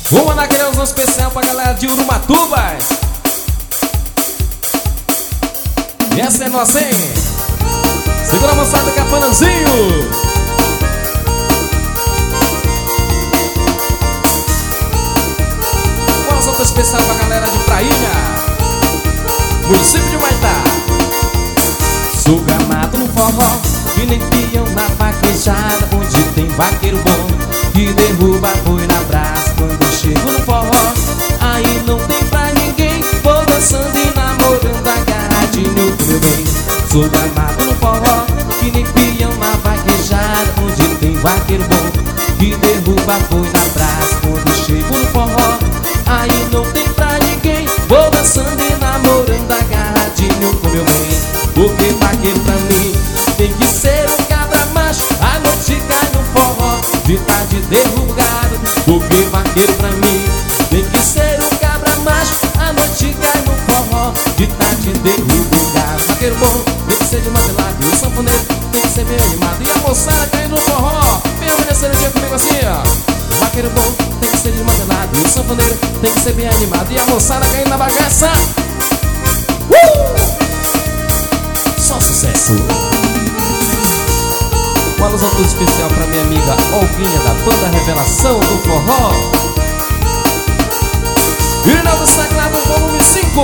Vou mandar aquele alusão especial pra galera de Urumatubas. E essa é nossa, hein? Segura a moçada, Capanãzinho. Um alusão especial pra galera de Prainha, município de Humaitá. Sou gamado no forró e nem pião na vaquejada, onde tem vaqueiro bom que derruba boi na brasa. Quando chego no forró, aí não tem pra ninguém. Vou dançando e namorando agarradinho com meu bem. Sou gamado no forró e nem pião na vaquejada, onde tem vaqueiro bom que derruba boi na brasa. Quando chego no forró, aí não tem pra ninguém. Vou dançando e namorando agarradinho com meu bem. Porque vaqueiro pra mim tem que ser um cabra macho. A noite cai no forró, de tarde derrubado. Porque vaqueiro pra mim tem que ser um cabra macho. A noite cai no forró, de tarde derrubado. Vaqueiro bom tem que ser de martelado, e o sanfoneiro tem que ser bem animado. E a moçada caindo no forró, vem amanhecer o dia comigo assim, ó. Vaqueiro bom tem que ser de martelado, e o sanfoneiro tem que ser bem animado. E a moçada caindo na bagaça. Só sucesso. Um alusão todo especial pra minha amiga Olguinha, da banda Revelação do Forró. Rinaldo Sagrado, volume 5.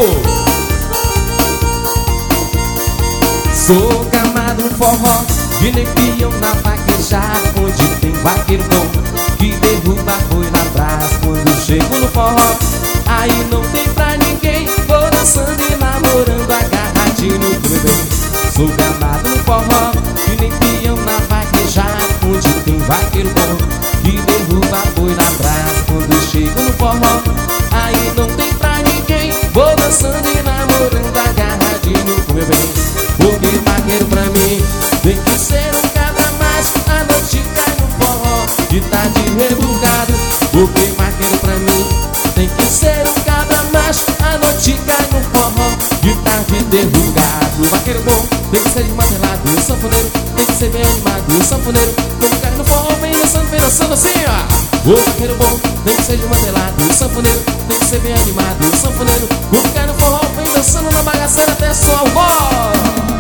Sou gamado no forró e nem pião na vaquejada, onde tem vaqueiro bom que derruba boi na brasa. Quando chego no forró, aí não tem pra ninguém. Vou dançando e namorando agarradinho com meu bem. Sou gamado no forró e nem pião na vaquejada, onde tem vaqueiro bom que derruba boi na brasa. Quando chego no forró, aí não tem pra ninguém. Vou dançando e namorando agarradinho com meu bem. Porque vaqueiro pra mim tem que ser um cabra macho. A noite cai no forró, de tarde rebugado. Porque vaqueiro pra mim tem que ser um cabra macho. A noite cai no forró, de tarde derrubado. Vaqueiro bom tem que ser de martelado, e o sanfoneiro tem que ser bem animado. E o sanfoneiro quando cai no forró vem dançando assim, ó. O vaqueiro bom tem que ser de martelado, e o sanfoneiro tem que ser bem animado. E o sanfoneiro quando cai no forró vem dançando na bagaceira até só o gol.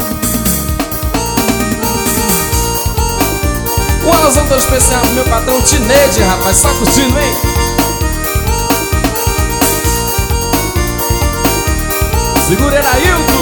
Um alusão todo especial pro meu patrão Tineide, rapaz, só curtindo, hein? Segura, Eraildo.